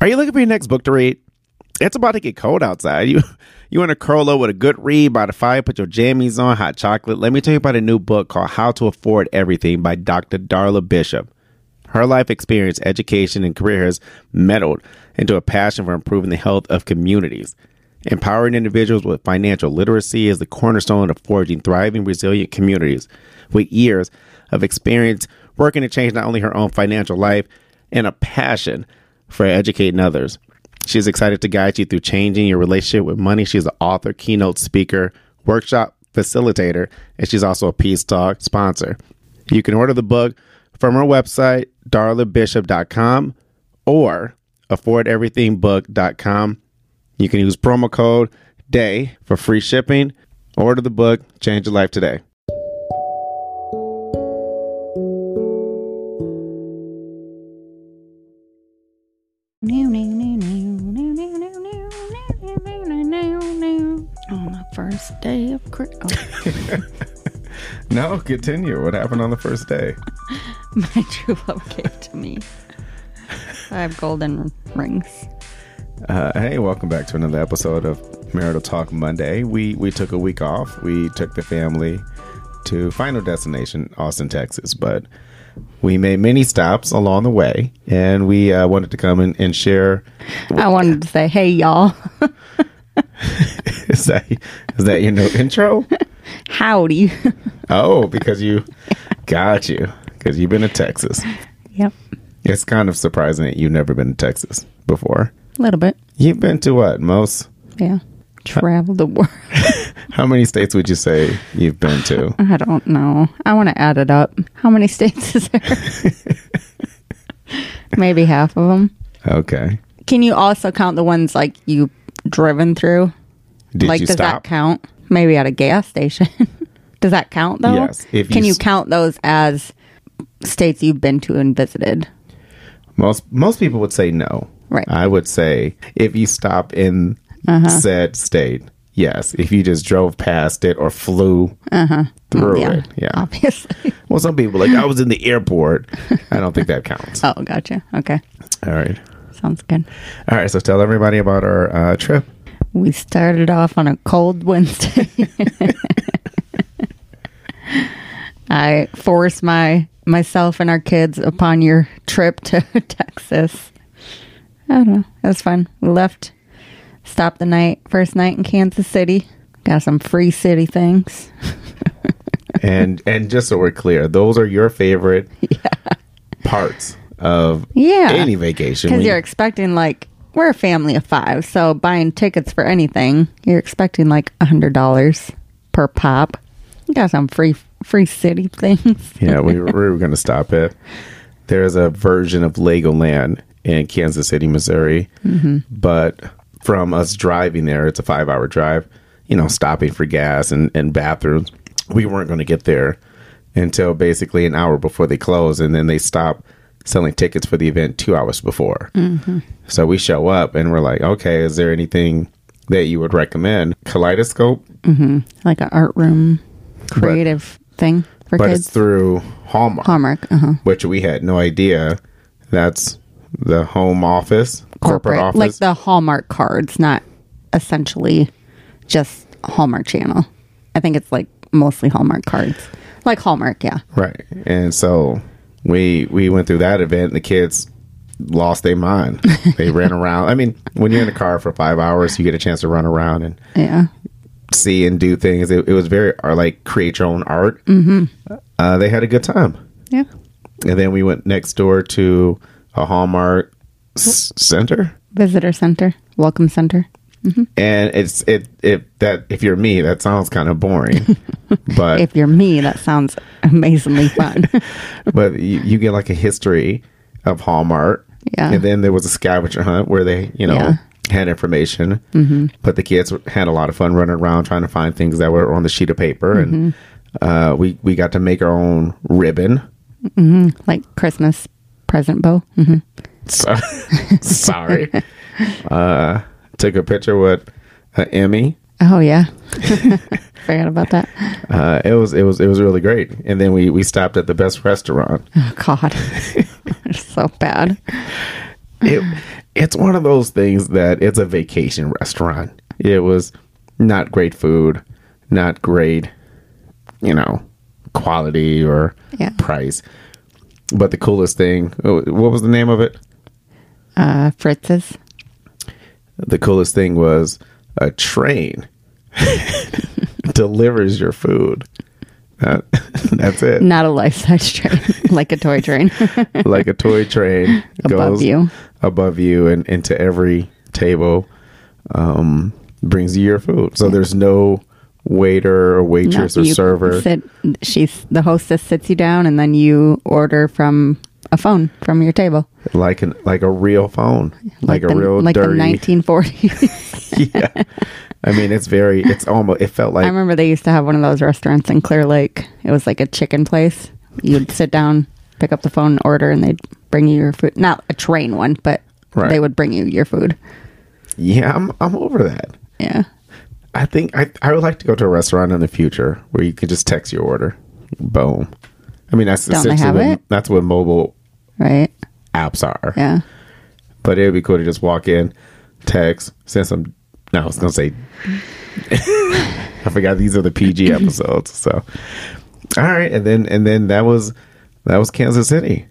Are you looking for your next book to read? It's about to get cold outside. You want to curl up with a good read by the fire, put your jammies on, hot chocolate. Let me tell you about a new book called How to Afford Everything by Dr. Darla Bishop. Her life experience, education, and career has meddled into a passion for improving the health of communities. Empowering individuals with financial literacy is the cornerstone of forging thriving, resilient communities. With years of experience working to change not only her own financial life and a passion for educating others. She's excited to guide you through changing your relationship with money. She's an author, keynote speaker, workshop facilitator, and she's also a Peace Talk sponsor. You can order the book from her website, darlabishop.com or affordeverythingbook.com. You can use promo code DAY for free shipping. Order the book, change your life today. On the first day of Christmas. No, continue. What happened on the first day? My true love gave to me 5 golden rings. Hey, welcome back to another episode of Marital Talk Monday. We took a week off. We took the family to final destination, Austin, Texas, but we made many stops along the way, and we wanted to come and share. I wanted to say, hey, y'all. Is that your new intro? Howdy. Oh, because you've been to Texas. Yep. It's kind of surprising that you've never been to Texas before. A little bit. You've been to what? Most? Yeah. Travel the world. How many states would you say you've been to? I don't know. I want to add it up. How many states is there? Maybe half of them. Okay. Can you also count the ones like you driven through? Did like, you does stop? that count? Maybe at a gas station. Does that count though? Yes. Can you count those as states you've been to and visited? Most people would say no. Right. I would say if you stop in said state, yes. If you just drove past it or flew through it, yeah. Obviously. Well, some people like I was in the airport. I don't think that counts. Oh, gotcha. Okay. All right. Sounds good. All right. So tell everybody about our trip. We started off on a cold Wednesday. I forced myself and our kids upon your trip to Texas. I don't know. It was fun. We left, stopped the first night in Kansas City. Got some free city things. and just so we're clear, those are your favorite parts of any vacation. Because you're expecting we're a family of 5, so buying tickets for anything, you're expecting $100 per pop. You got some free city things. Yeah, we were going to stop at. There's a version of Legoland in Kansas City, Missouri, but from us driving there, it's a 5-hour drive. Stopping for gas and bathrooms. We weren't going to get there until basically an hour before they close, and then they stop selling tickets for the event 2 hours before. So we show up and we're like, okay, is there anything that you would recommend? Kaleidoscope? Like an art room creative thing for kids. But it's through Hallmark. Hallmark, which we had no idea. That's the home office, corporate office. Like the Hallmark cards, not essentially just Hallmark Channel. I think it's mostly Hallmark cards. Like Hallmark, yeah. Right. And so we went through that event and the kids lost their mind. They ran around. I mean, when you're in a car for 5 hours, you get a chance to run around and see and do things. It was very create your own art. They had a good time. Yeah. And then we went next door to a Hallmark center, visitor center, welcome center. And if you're me, that sounds kind of boring. But if you're me, that sounds amazingly fun. But you get a history of Hallmark. Yeah. And then there was a scavenger hunt where they, had information. But the kids had a lot of fun running around trying to find things that were on the sheet of paper. And we got to make our own ribbon. Like Christmas present bow. So, sorry. Took a picture with Emmy. Oh yeah, forgot about that. It was really great. And then we stopped at the best restaurant. Oh God, it's so bad. it's one of those things that it's a vacation restaurant. It was not great food, not great, quality or price. But the coolest thing, what was the name of it? Fritz's. The coolest thing was a train delivers your food. That's it. Not a life-size train, like a toy train. Like a toy train above you and into every table, brings you your food. So there's no waiter or waitress or server. The hostess sits you down, and then you order from a phone from your table, like a real phone, like a real like dirty, the 1940s. Yeah, I mean it's almost. It felt like I remember they used to have one of those restaurants in Clear Lake. It was like a chicken place. You'd sit down, pick up the phone, and order, and they'd bring you your food. Not a train one, but they would bring you your food. Yeah, I'm over that. Yeah. I think I would like to go to a restaurant in the future where you can just text your order. Boom. I mean, that's that's what mobile apps are. Yeah. But it would be cool to just walk in, text, send some. No, I was going to say. I forgot these are the PG episodes. So, all right, and then that was Kansas City.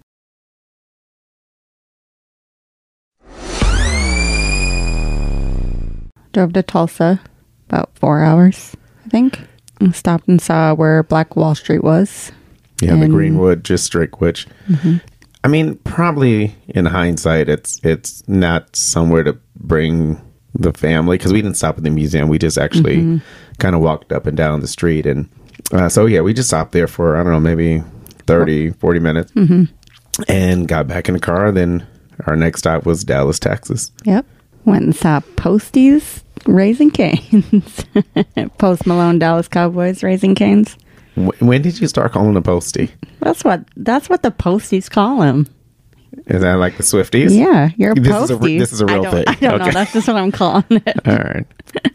Drove to Tulsa, about 4 hours, I think. And stopped and saw where Black Wall Street was. Yeah, the Greenwood District, which, I mean, probably in hindsight, it's not somewhere to bring the family, because we didn't stop at the museum. We just actually kind of walked up and down the street. And so, yeah, we just stopped there for, I don't know, maybe 30, 40 minutes and got back in the car. Then our next stop was Dallas, Texas. Yep. Went and saw Posties Raising Canes. Post Malone, Dallas Cowboys Raising Canes. When did you start calling them Postie? That's what the Posties call him. Is that like the Swifties? Yeah, you're a Postie. This is a real thing. I don't know. That's just what I'm calling it. All right.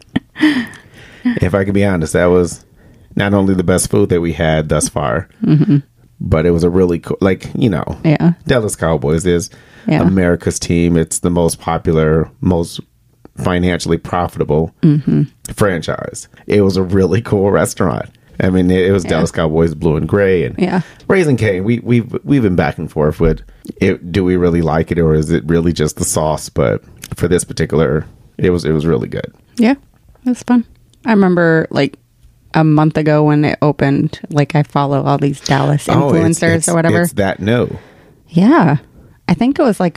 If I could be honest, that was not only the best food that we had thus far, but it was a really cool, Dallas Cowboys is America's team. It's the most popular, most financially profitable franchise. It was a really cool restaurant. I mean, it was Dallas Cowboys blue and gray, and Raising Cane. We've been back and forth with it. Do we really like it, or is it really just the sauce? But for this particular, it was really good. Yeah, it was fun. I remember like a month ago when it opened. Like I follow all these Dallas influencers or whatever. It's that new. Yeah, I think it was like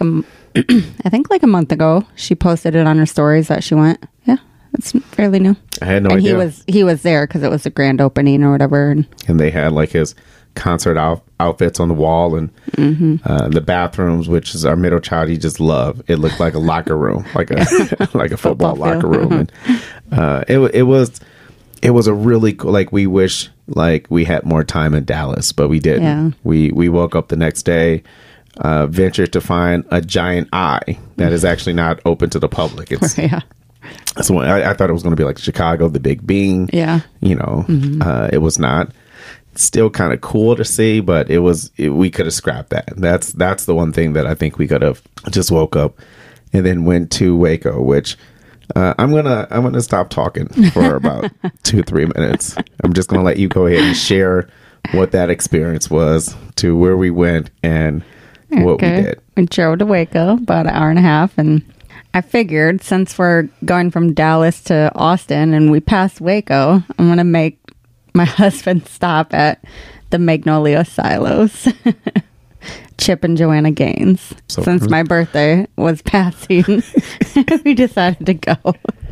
a month ago. She posted it on her stories that she went. Yeah. It's fairly new. I had no idea. And he was there because it was a grand opening or whatever. And they had like his concert outfits on the wall, and the bathrooms, which is our middle child, he just loved. It looked like a locker room, like a football locker room. And it was a really cool. Like we wish like we had more time in Dallas, but we didn't. Yeah. We woke up the next day. Ventured to find a giant eye that is actually not open to the public. It's So I thought it was going to be like Chicago, the Big Bean. Yeah. It was not. Still kind of cool to see, but we could have scrapped that. That's the one thing that I think we could have just woke up and then went to Waco, which I'm gonna stop talking for about 2-3 minutes. I'm just gonna let you go ahead and share what that experience was, to where we went and what we did. We drove to Waco about an hour and a half, and I figured since we're going from Dallas to Austin and we passed Waco, I'm going to make my husband stop at the Magnolia Silos. Chip and Joanna Gaines. So, since my birthday was passing, we decided to go.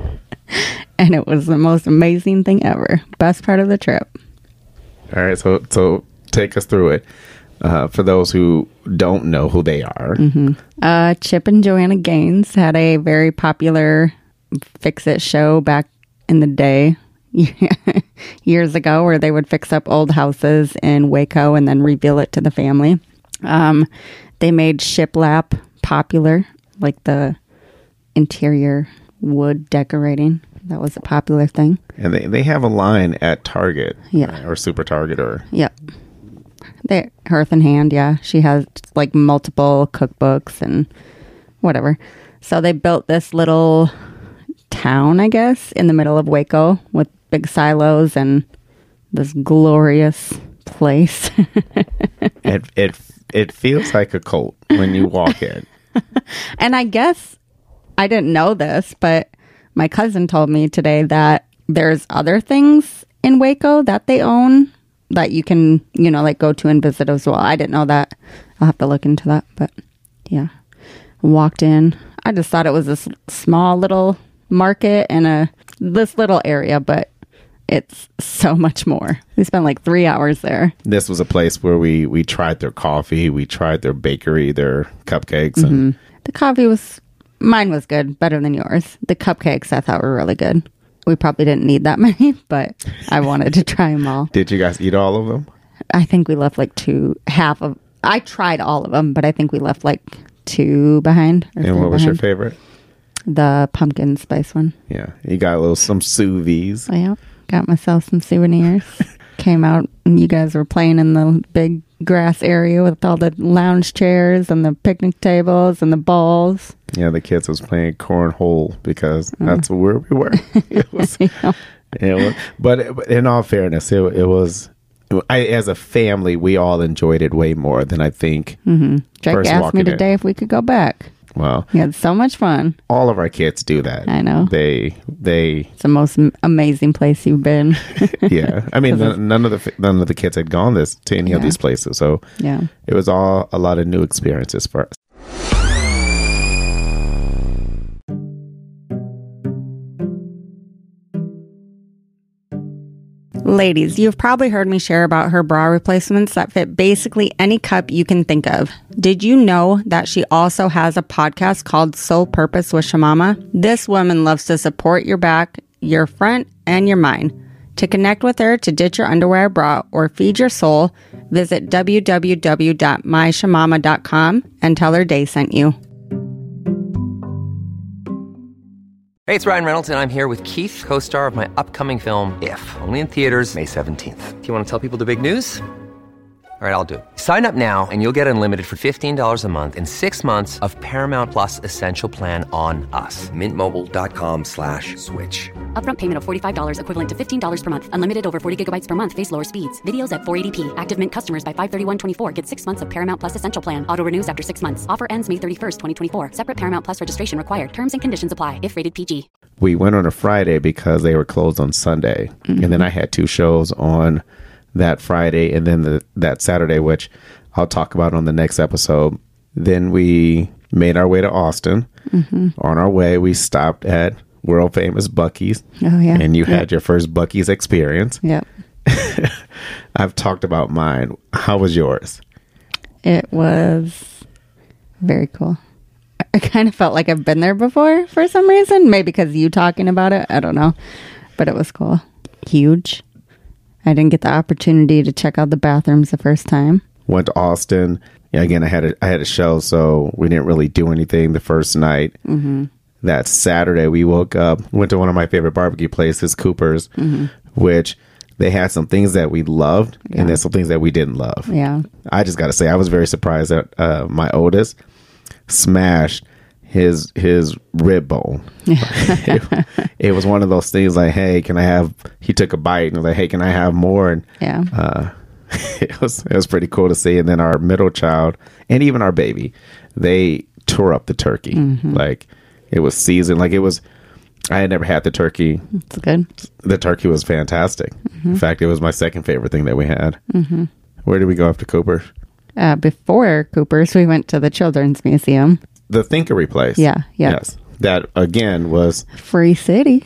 And it was the most amazing thing ever. Best part of the trip. All right, so take us through it. For those who don't know who they are. Chip and Joanna Gaines had a very popular fix-it show back in the day, years ago, where they would fix up old houses in Waco and then reveal it to the family. They made shiplap popular, like the interior wood decorating. That was a popular thing. And they have a line at Target, or Super Target, or... Yep. Hearth and Hand, yeah. She has like multiple cookbooks and whatever. So they built this little town, I guess, in the middle of Waco with big silos and this glorious place. It feels like a cult when you walk in. And I guess I didn't know this, but my cousin told me today that there's other things in Waco that they own that you can, like go to and visit as well. I didn't know that. I'll have to look into that. But yeah, walked in. I just thought it was this small little market in this little area, but it's so much more. We spent like 3 hours there. This was a place where we tried their coffee, we tried their bakery, their cupcakes. And the coffee mine was good, better than yours. The cupcakes I thought were really good. We probably didn't need that many, but I wanted to try them all. Did you guys eat all of them? I think we left like I tried all of them, but I think we left like 2 behind. And what was your favorite? The pumpkin spice one. Yeah. You got some sous vides. Oh, yeah. Got myself some souvenirs. Came out and you guys were playing in the big grass area with all the lounge chairs and the picnic tables and the balls. Yeah, the kids was playing cornhole because that's where we were. But in all fairness, it was. As a family, we all enjoyed it way more than I think. Jake asked me today if we could go back. Well, we had so much fun. All of our kids do that. I know. They. It's the most amazing place you've been. Yeah, I mean, none of the kids had gone to any of these places, so yeah, it was all a lot of new experiences for us. Ladies, you've probably heard me share about her bra replacements that fit basically any cup you can think of. Did you know that she also has a podcast called Soul Purpose with Shamama? This woman loves to support your back, your front, and your mind. To connect with her to ditch your underwear bra or feed your soul, visit www.myshamama.com and tell her Day sent you. Hey, it's Ryan Reynolds, and I'm here with Keith, co-star of my upcoming film, If, only in theaters May 17th. Do you want to tell people the big news? All right, I'll do it. Sign up now and you'll get unlimited for $15 a month and 6 months of Paramount Plus Essential Plan on us. MintMobile.com/switch. Upfront payment of $45 equivalent to $15 per month. Unlimited over 40 gigabytes per month. Face lower speeds. Videos at 480p. Active Mint customers by 531.24 get 6 months of Paramount Plus Essential Plan. Auto renews after 6 months. Offer ends May 31st, 2024. Separate Paramount Plus registration required. Terms and conditions apply if rated PG. We went on a Friday because they were closed on Sunday. And then I had 2 shows on that Friday and then that Saturday, which I'll talk about on the next episode. Then we made our way to Austin. On our way, we stopped at world famous Buc-ee's. Oh, yeah. And you had your first Buc-ee's experience. Yep. I've talked about mine. How was yours? It was very cool. I kind of felt like I've been there before for some reason. Maybe because you talking about it. I don't know. But it was cool. Huge. I didn't get the opportunity to check out the bathrooms the first time. Went to Austin. Yeah, again, I had a show, so we didn't really do anything the first night. That Saturday, we woke up, went to one of my favorite barbecue places, Cooper's, which they had some things that we loved, and then some things that we didn't love. Yeah. I just got to say, I was very surprised that my oldest smashed his rib bone. It was one of those things like, hey, can I have, he took a bite and was like, hey, can I have more? And it was pretty cool to see. And then our middle child and even our baby, they tore up the turkey. Like it was seasoned. Like it was, I had never had the turkey. It's good. The turkey was fantastic. In fact, it was my second favorite thing that we had. Where did we go after Cooper? Before Cooper's, we went to the Children's Museum. The Thinkery place. Yeah. Yes. That, again, was... Free city.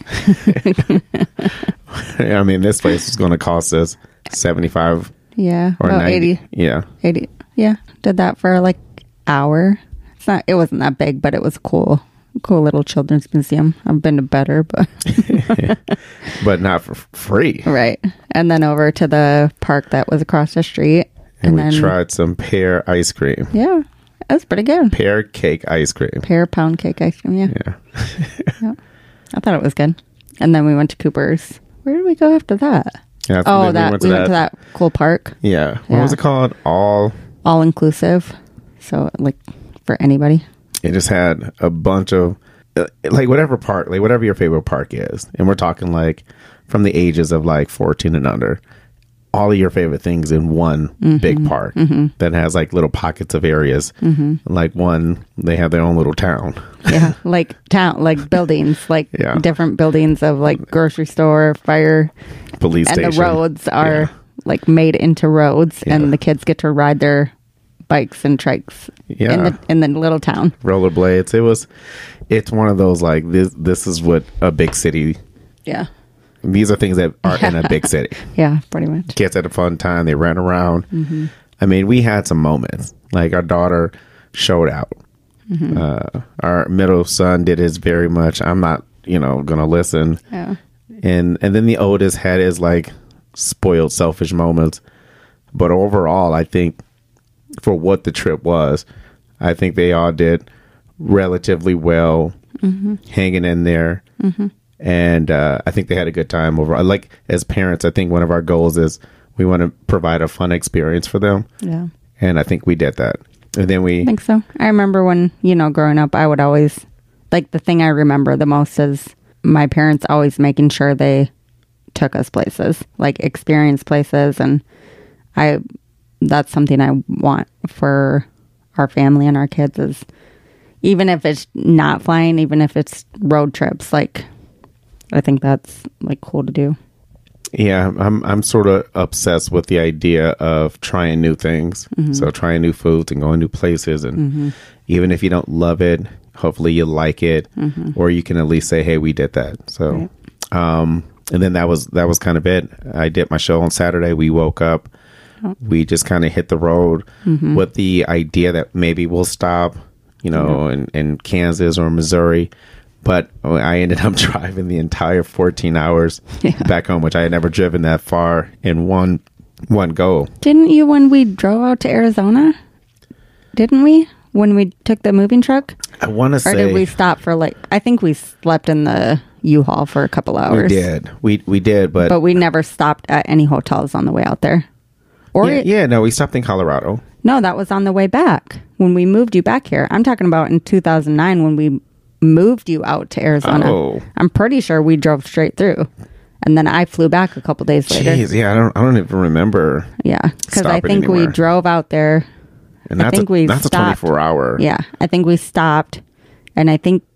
I mean, this place is going to cost us $75 or $90. 80. Yeah. 80. Yeah. Did that for like hour. It wasn't that big, but it was cool. Cool little children's museum. I've been to better, but... But not for free. Right. And then over to the park that was across the street. And we tried some pear ice cream. Yeah. That's pretty good. Pear cake ice cream. Pear pound cake ice cream, yeah. Yep. I thought it was good. And then we went to Cooper's. Where did we go after that? Yeah, we went to that cool park. Yeah. What was it called? All inclusive. So, like, for anybody. It just had a bunch of like whatever park, like whatever your favorite park is, and we're talking like from the ages of like 14 and under. All of your favorite things in one big park that has like little pockets of areas. Like one, they have their own little town. Yeah, like buildings, like different buildings of like grocery store, fire, police and station. the roads are like made into roads, and the kids get to ride their bikes and trikes in the little town. Rollerblades. It's one of those like this is what a big city. Yeah. These are things that are in a big city. Yeah, pretty much. Kids had a fun time. They ran around. I mean, we had some moments. Like our daughter showed out. Our middle son did his very much. I'm not, going to listen. Yeah. And then the oldest had his like spoiled, selfish moments. But overall, I think for what the trip was, I think they all did relatively well, hanging in there. And I think they had a good time overall. Like as parents, I think one of our goals is we want to provide a fun experience for them. Yeah. And I think we did that. And then I think so. I remember when, growing up, I would always, like the thing I remember the most is my parents always making sure they took us places, like experience places. And that's something I want for our family and our kids is even if it's not flying, even if it's road trips, like I think that's like cool to do. Yeah, I'm sort of obsessed with the idea of trying new things. So trying new foods and going new places, and even if you don't love it, hopefully you like it, or you can at least say, "Hey, we did that." So, and then that was kind of it. I did my show on Saturday. We woke up, we just kind of hit the road with the idea that maybe we'll stop, in Kansas or Missouri. But I ended up driving the entire 14 hours back home, which I had never driven that far in one go. Didn't you when we drove out to Arizona? Didn't we? When we took the moving truck? I want to say... Or did we stop for I think we slept in the U-Haul for a couple hours. We did. We did, but... But we never stopped at any hotels on the way out there. Or no, we stopped in Colorado. No, that was on the way back. When we moved you back here. I'm talking about in 2009 when we moved you out to Arizona. Oh. I'm pretty sure we drove straight through, and then I flew back a couple days later. Jeez, yeah, I don't even remember. Yeah, because I think we drove out there, and that's a 24-hour. Yeah, I think we stopped, and I think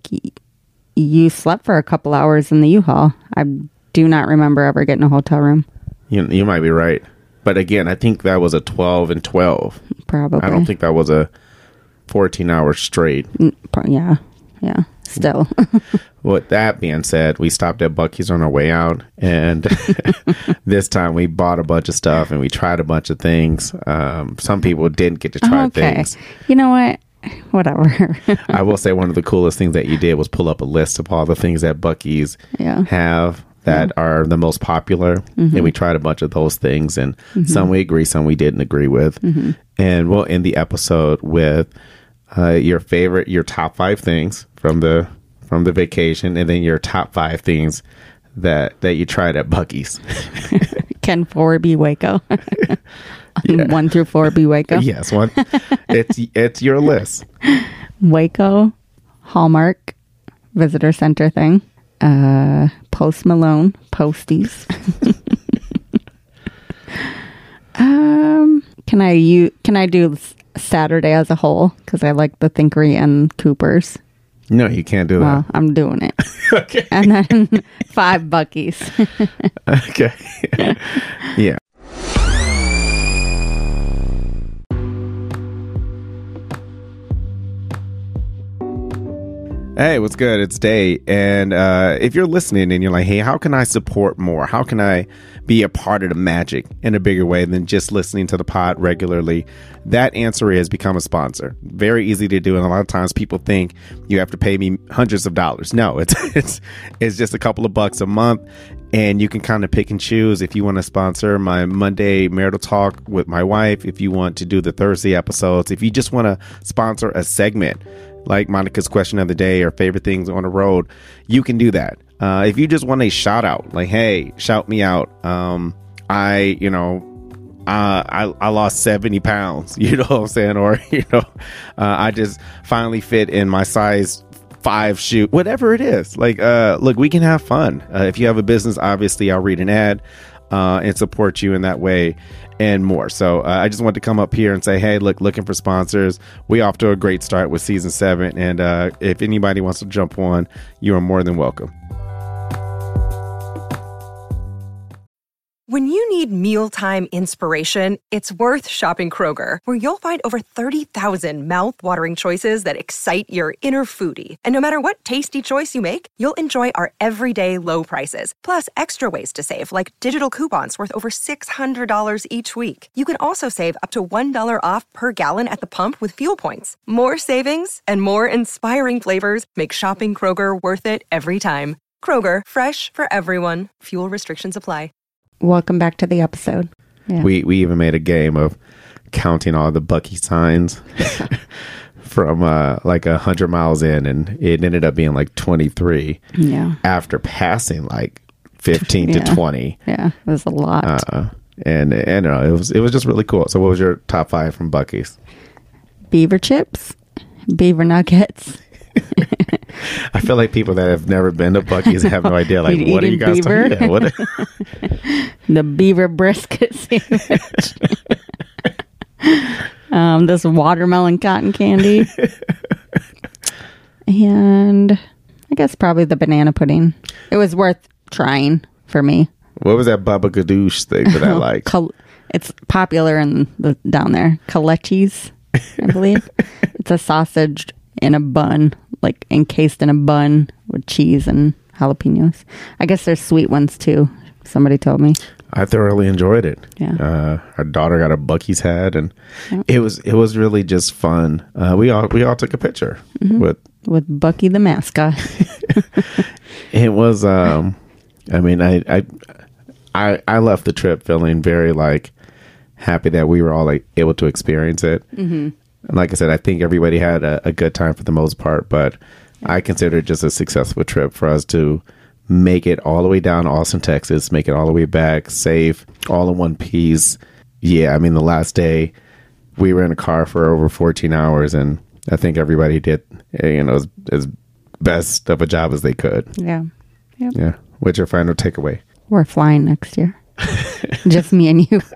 you slept for a couple hours in the U-Haul. I do not remember ever getting a hotel room. You might be right, but again, I think that was a 12 and 12. Probably. I don't think that was a 14 hours straight. Yeah. Yeah, still. With that being said, we stopped at Buc-ee's on our way out, and this time we bought a bunch of stuff and we tried a bunch of things. Some people didn't get to try things. You know what? Whatever. I will say one of the coolest things that you did was pull up a list of all the things that Buc-ee's have that are the most popular, and we tried a bunch of those things, and some we agree, some we didn't agree with. And we'll end the episode with your top 5 things from the vacation, and then your top 5 things that you tried at Buc-ee's. Can 4 be Waco? 1 through 4 be Waco? Yes, one. It's your list. Waco, Hallmark, Visitor Center thing, Post Malone, Posties. Can I do Saturday as a whole? Because I like the Thinkery and Cooper's. No, you can't do that. Well, I'm doing it. Okay. And then 5 Buc-ee's. Okay. Yeah. Hey, what's good? It's Day. And if you're listening and you're like, hey, how can I support more? How can I be a part of the magic in a bigger way than just listening to the pod regularly? That answer is become a sponsor. Very easy to do. And a lot of times people think you have to pay me hundreds of dollars. No, it's just a couple of bucks a month. And you can kind of pick and choose if you want to sponsor my Monday marital talk with my wife, if you want to do the Thursday episodes, if you just want to sponsor a segment like Monica's question of the day or favorite things on the road, you can do that. If you just want a shout out, like, hey, shout me out. I I lost 70 pounds, you know what I'm saying? Or, I just finally fit in my size 5 shoe, whatever it is. Like, look, we can have fun. If you have a business, obviously I'll read an ad and support you in that way and more. So I just wanted to come up here and say, hey, look, looking for sponsors. We off to a great start with season 7. And if anybody wants to jump on, you are more than welcome. When you need mealtime inspiration, it's worth shopping Kroger, where you'll find over 30,000 mouth-watering choices that excite your inner foodie. And no matter what tasty choice you make, you'll enjoy our everyday low prices, plus extra ways to save, like digital coupons worth over $600 each week. You can also save up to $1 off per gallon at the pump with fuel points. More savings and more inspiring flavors make shopping Kroger worth it every time. Kroger, fresh for everyone. Fuel restrictions apply. Welcome back to the episode. Yeah. We even made a game of counting all the Bucky signs from like 100 miles in, and it ended up being like 23. Yeah. After passing like 15 to 20. Yeah, it was a lot. And it was just really cool. So what was your top 5 from Buc-ee's? Beaver chips, beaver nuggets. I feel like people that have never been to Buc-ee's have no idea. Like, what are you guys beaver? talking about? The beaver brisket sandwich. This watermelon cotton candy. And I guess probably the banana pudding. It was worth trying for me. What was that Baba Ganoush thing that I like? It's popular down there. Kalechi's, I believe. It's a sausage in a bun, like encased in a bun with cheese and jalapenos. I guess there's sweet ones too. Somebody told me. I thoroughly enjoyed it. Yeah. Our daughter got a Buc-ee's hat, and it was really just fun. We all took a picture with Bucky the mascot. It was. I mean, I left the trip feeling very like happy that we were all like able to experience it. Mm-hmm. And like I said, I think everybody had a good time for the most part, but I consider it just a successful trip for us to make it all the way down to Austin, Texas, make it all the way back, safe, all in one piece. Yeah, I mean, the last day we were in a car for over 14 hours, and I think everybody did, as best of a job as they could. Yeah. Yep. Yeah. What's your final takeaway? We're flying next year. Just me and you.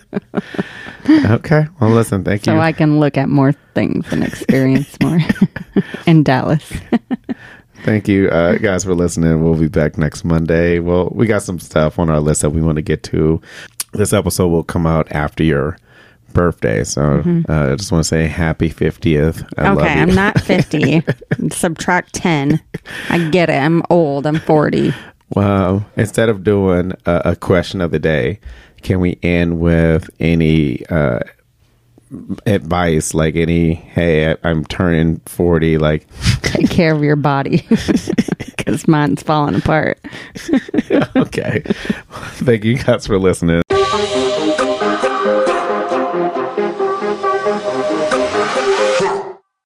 Okay. Well, listen, thank you. So I can look at more things and experience more in Dallas. Thank you, guys, for listening. We'll be back next Monday. Well, we got some stuff on our list that we want to get to. This episode will come out after your birthday. So I just want to say happy 50th. I love you. I'm not 50. Subtract 10. I get it. I'm old. I'm 40. Well, instead of doing a question of the day, can we end with any advice, like hey, I'm turning 40, like take care of your body because mine's falling apart. Okay. Thank you guys for listening.